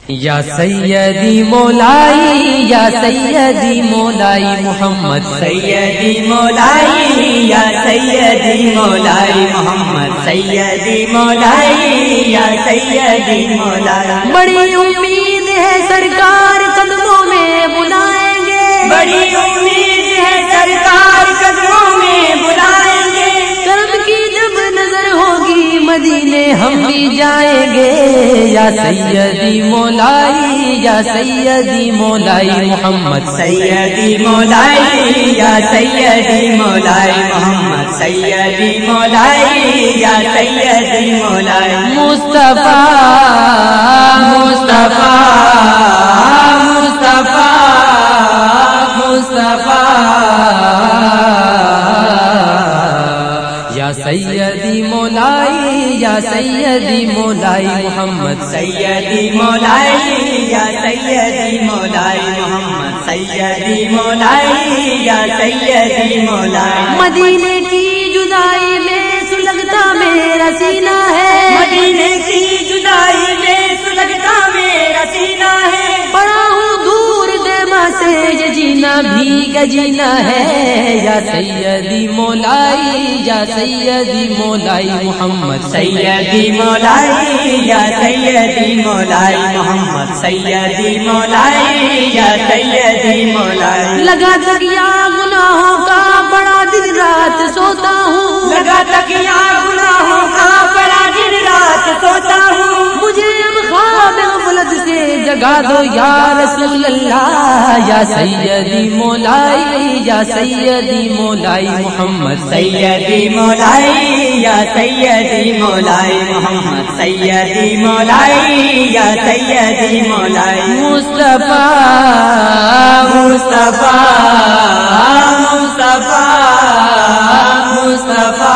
یا سیدی مولائی یا سیدی مولائی محمد سیدی مولائی یا سیدی مولائی محمد سیدی مولائی یا سیدی مولائی بڑی امید ہے سرکار قدموں میں بلائیں گے بڑی امید ہے سرکار قدموں میں بلائیں گے کرم کی جب نظر ہوگی مدینے ہم بھی جائیں گے یا سیدی مولائی یا سیدی مولائی محمد سیدی مولائی یا سیدی مولائی محمد سیدی مولائی یا سیدی مولائی مصطفیٰ مصطفیٰ مصطفیٰ مصطفیٰ یا سیدی مولائی یا سیدی مولائی محمد سیدی مولائی یا سیدی مولائی محمد سیدی مولائی یا سیدی مولائی مدینے کی جدائی میں سلگتا میرا سینہ ہے مدینے کی جدائی میں سلگتا میرا سینہ ہے پڑا ہوں دور دیما سے یہ جینا بھی کا جینا ہے یا سیدی مولائی یا سیدی مولائی محمد سیدی مولائی یا سیدی مولائی محمد سیدی مولائی یا سیدی مولائی لگا تکیا گناہوں کا بڑا دن رات سوتا ہوں لگا تکیا گناہوں کا بڑا دن رات سوتا ہوں مجھے اب خواب غفلت سے جگا دو یا رسول اللہ یا سیدی مولائی یا سیدی مولائی محمد سیدی مولائی یا سیدی مولائی محمد سیدی مولائی یا سیدی مولائی مصطفیٰ مصطفیٰ مصطفیٰ مصطفیٰ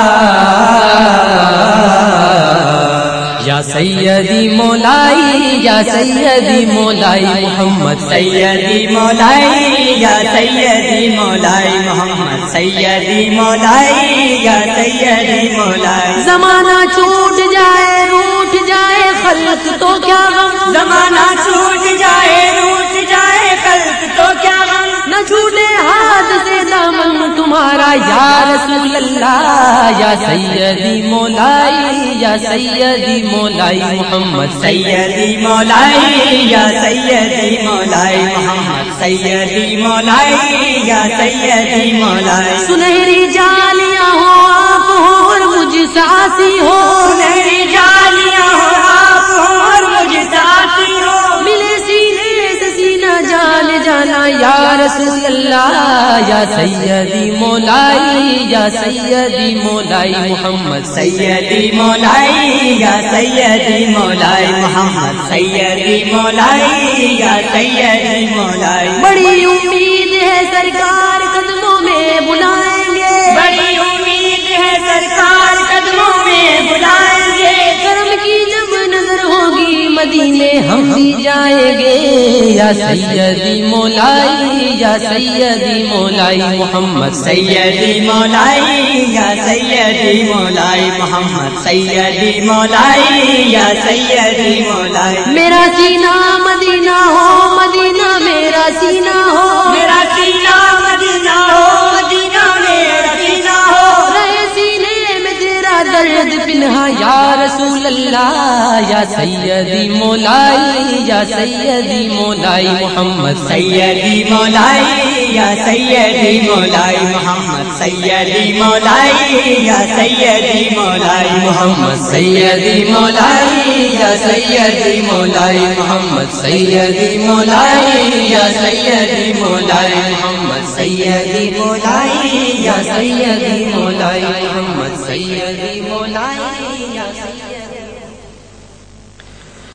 یا سیدی مولائی یا سیدی مولائی محمد سیدی مولائی یا سیدی مولائی محمد سیدی مولائی یا سیدی مولائی زمانہ چھوٹ جائے روٹ جائے خلق تو کیا غم زمانہ چھوٹ جائے روٹ جائے خلق تو کیا غم نہ چھوٹے ہاتھ سے دامن تمہارا یا رسول اللہ یا سیدی مولائی یا سیدی مولائی محمد سیدی مولائی یا سیدی مولائی محمد سیدی مولائی یا سیدی مولائی سنہری جالیاں ہو آپ ہو اور مجھ ساسی ہو سنہری جالیاں ہو آپ ہو اور مجھ ساتھی ہو ملے سینے سے سینہ جان جانا یا رسول اللہ یا سیدی مولائی یا سیدی مولائی محمد سیدی مولائی یا سیدی مولائی محمد سیدی مولائی یا سیدی مولائی بڑی امید ہے سرکار قدموں میں بلائیں گے بڑی امید ہے سرکار قدموں میں بلائیں گے کرم کی جب نظر ہوگی مدینے ہم بھی جائیں گے یا سیدی مولائی یا سیدی مولائی محمد سیدی مولائی یا سیدی مولائی محمد سیدی مولائی یا سیدی مولائی میرا سینہ مدینہ ہو مدینہ میرا سینہ ہو میرا سینہ مدینہ ہو مدینہ میرا سینہ ہو رہے سینے میں تیرا درد پنہا یا رسول اللہ یا سیدی مولائی یا سیدی مولائی محمد سیدی مولائی یا سیدی مولائی محمد سیدی مولائی یا سیدی مولائی محمد سیدی مولائی یا سیدی مولائی محمد سیدی مولائی یا سیدی مولائی محمد سیدی مولائی یا سیدی مولائی محمد سیدی